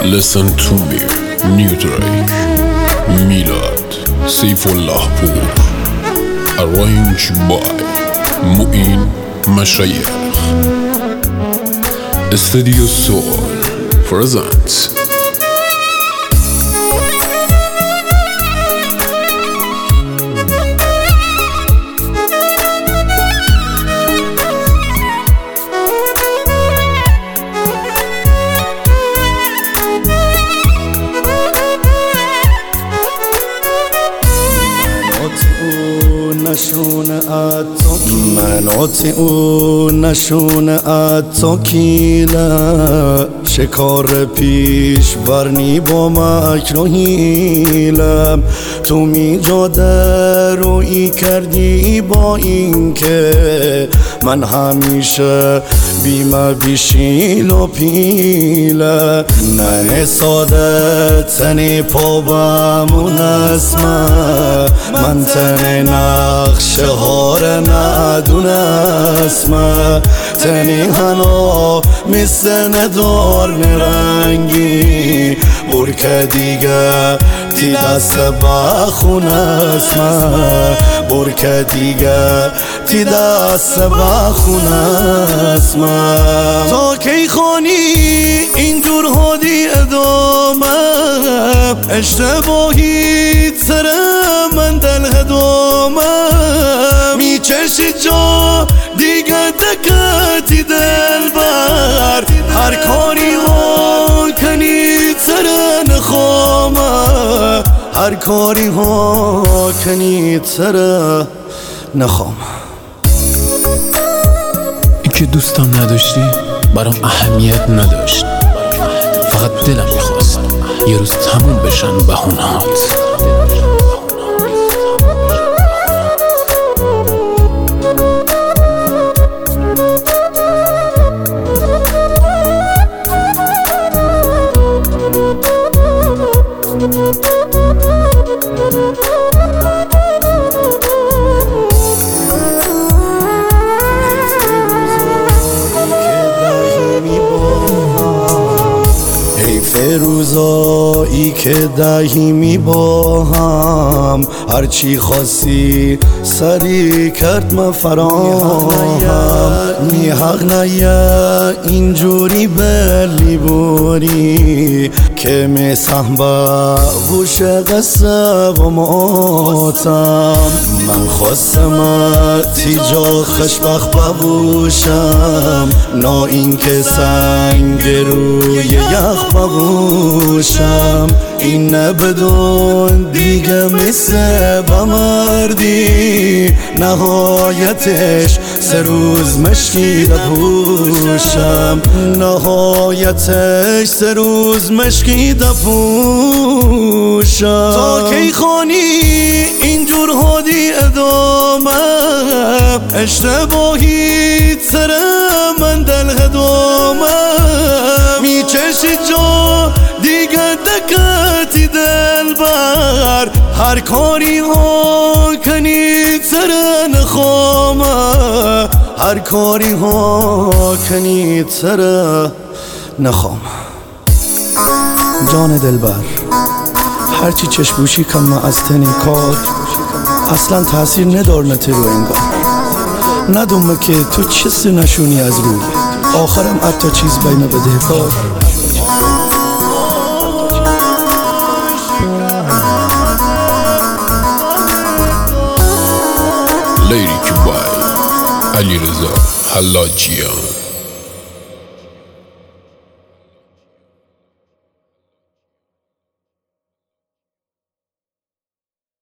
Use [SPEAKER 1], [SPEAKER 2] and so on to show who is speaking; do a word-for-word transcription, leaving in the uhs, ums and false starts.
[SPEAKER 1] Listen to me, New Drake, Milad, Saifullah Pur, arranged by Mu'in Mashayikh. Studio Soul presents
[SPEAKER 2] مناطع او نشون اتاکیلم شکار پیش ورنی با مکر و حیلم تو می جاده رویی کردی با این که من همیشه بیمه بیشیل و پیلم نه ساده تنی پا بمون اسمه من تنی نقشه هار ندونسمه تنی هنو مثل ندار نرنگی برکه دیگه تی دست بخون اسمه برکه دیگه تی دست بخون اسمه تا کی خانی اینجور هادی ادامه اشتباهی سر من دل هدامه میچشی جا دیگه دکتی دل بر هر کاری ها کنید سر نخوامه هر کاری ها کنید سر نخوامه
[SPEAKER 1] این که دوستم نداشتی برام اهمیت نداشت، فقط دلم میخواست یه روز تموم بشن بهونهات.
[SPEAKER 2] روزایی که دهیمی با هم هرچی خواستی سری کرد من فراهم می حق نیه اینجوری بلی بوری که می سحبه بوش قصه و ماتم من خواستم تی جا خشبخ ببوشم نا این که سنگ روی یخ ببوشم این نبدون دیگه مثل بمردی نهایتش سه روز مشکی دپوشم نهایتش سه روز مشکی دپوشم تا کی خانی اینجور هادی ادامه اشتباهی سر من دل هدامه میچشی جا دیگه دکتی دل بر هر کاری ها کنید سر نخوامه هر کاری ها کنید سر نخوامه جان دلبر هرچی چشموشی کم از تنی کار اصلا تاثیر ندار نتی رو انگار ندومه که تو چیزی نشونی از روی آخرم حتی چیز بینه بده کار
[SPEAKER 1] لیریک بای علیرضا حلاجیان.